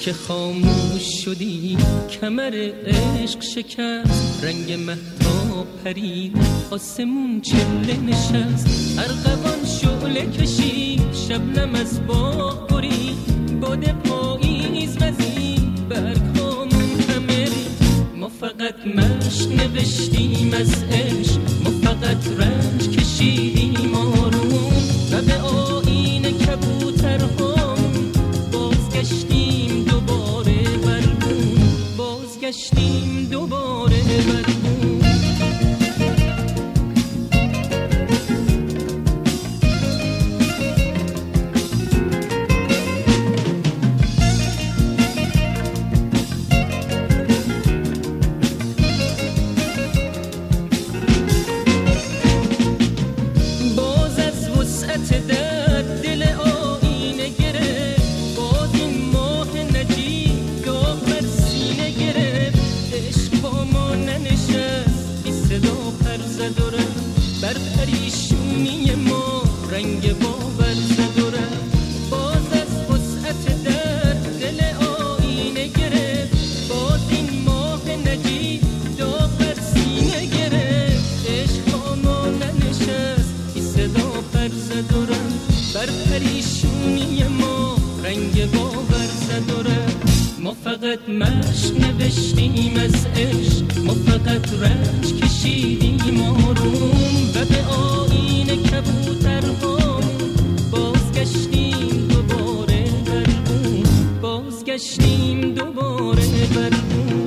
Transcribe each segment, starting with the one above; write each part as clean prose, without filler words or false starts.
که خاموش شدی کمر عشق شکست، رنگ مهتاب پرید آسمون چله نشست، ارغوان شعله کشید شبنم از باغ برید، باد پاییز وزید برگامون همه رید. ما فقط مشق نوشتیم از عشق، ما فقط رنج کشیدیم آروم و به آیین کبوترهامون بازگشتیم دوباره برگون، بازگشتیم دوباره برگون. بر پریشونی ما رنگ باور زد و رفت، باز از وسعت در دل آینه گرفت، باز این ماه نجیب داغ بر سینه گرفت، عشق با ما ننشست بی صدا پر زد و رفت، بر پریشونی ما رنگ باور زد و رفت. ما فقط مشق نوشتیم از عشق، ما فقط رنج کشیدیم آروم و به آیین کبوترهامون بازگشتیم دوباره برگون، بازگشتیم دوباره برگون.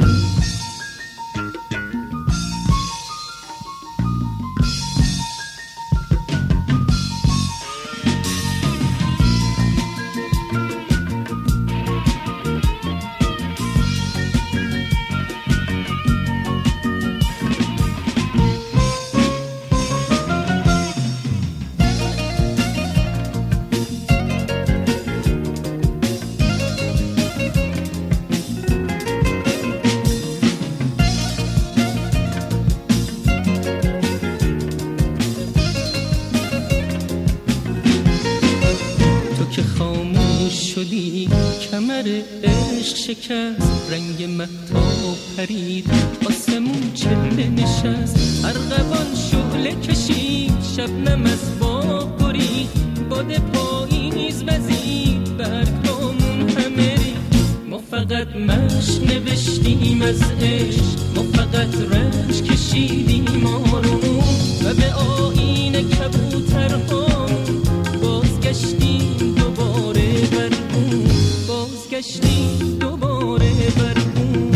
شدی کمر عشق شکست، رنگ مهتاب پرید آسمون چله نشست، ارغوان شعله کشید شبنم از باغ برید، باد پاییز وزید برگامون همه رید. ما فقط مشق نوشتیم از عشق، ما فقط رنج کشیدیم آروم و به آیین کبوترهامون بازگشتیم دوباره برگون، بازگشتیم دوباره برگون.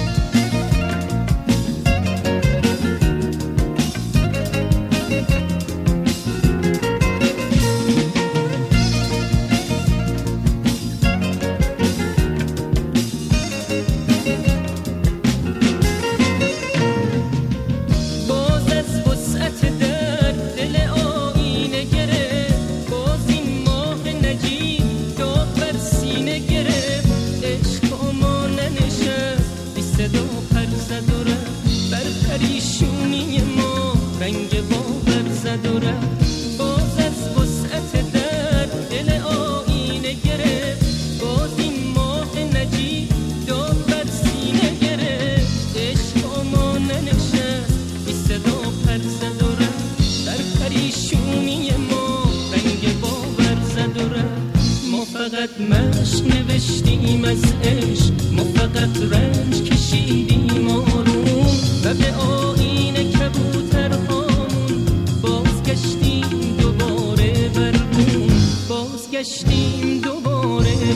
باز از وسعت در دل آینه گرفت، باز این ماه نجیب داغ بر سینه گرفت، عشق با ما ننشست بی صدا پر زد و رفت، بر پریشونی ما رنگ باور زد و رفت. باز از وسعت در دل آینه گرفت، باز این ماه نجیب داغ بر سینه گرفت، عشق با ما ننشست بی صدا پر زد و رفت، بر پریشونی ما رنگ باور زد و رفت. ما فقط مشق نوشتیم از عشق، ما فقط رنج کشیدیم آروم و به آیین کبوترهامون بازگشتیم دوباره برگون، بازگشتیم دوباره